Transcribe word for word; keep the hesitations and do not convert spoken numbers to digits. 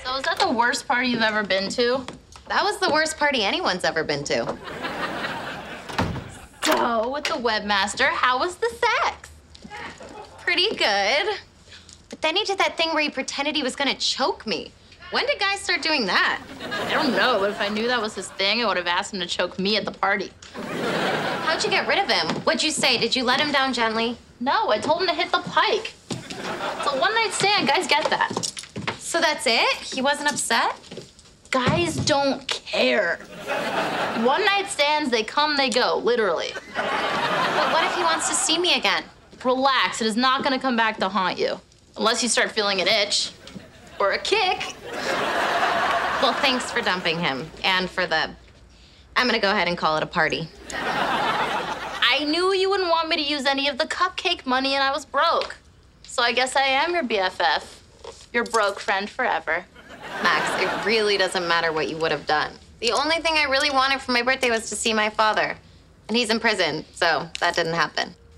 So is that the worst party you've ever been to? That was the worst party anyone's ever been to. So, with the webmaster, how was the sex? Pretty good. But then he did that thing where he pretended he was gonna choke me. When did guys start doing that? I don't know, but if I knew that was his thing, I would have asked him to choke me at the party. How'd you get rid of him? What'd you say? Did you let him down gently? No, I told him to hit the pike. It's a one-night stand. Guys get that. So that's it? He wasn't upset? Guys don't care. One-night stands, they come, they go, literally. But what if he wants to see me again? Relax, it is not gonna come back to haunt you. Unless you start feeling an itch. Or a kick. Well, thanks for dumping him. And for the... I'm gonna go ahead and call it a party. I knew you wouldn't want me to use any of the cupcake money and I was broke. So I guess I am your B F F. Your broke friend forever. Max, it really doesn't matter what you would have done. The only thing I really wanted for my birthday was to see my father. And he's in prison, so that didn't happen.